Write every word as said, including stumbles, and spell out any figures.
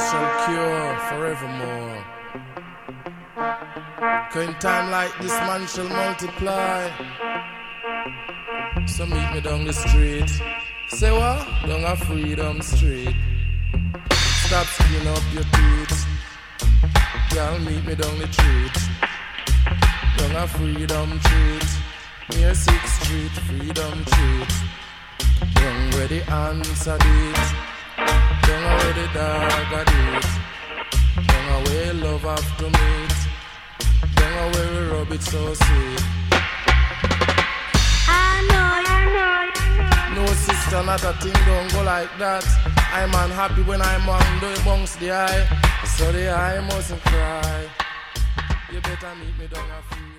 shall cure forevermore. Cause in time like this man shall multiply. So meet me down the street. Say what? Down a Freedom Street. Stop skin up your teeth. Y'all meet me down the street. Down a Freedom Street. Near sixth Street, Freedom Street. Down where the ants are dead. Down where the dog are dead. Down where love have to meet. Down where we rub it so sweet. I know, I know, I know. No sister, not a thing, don't go like that. I'm unhappy when I'm on the bunks the eye. So the eye mustn't cry. You better meet me down a free.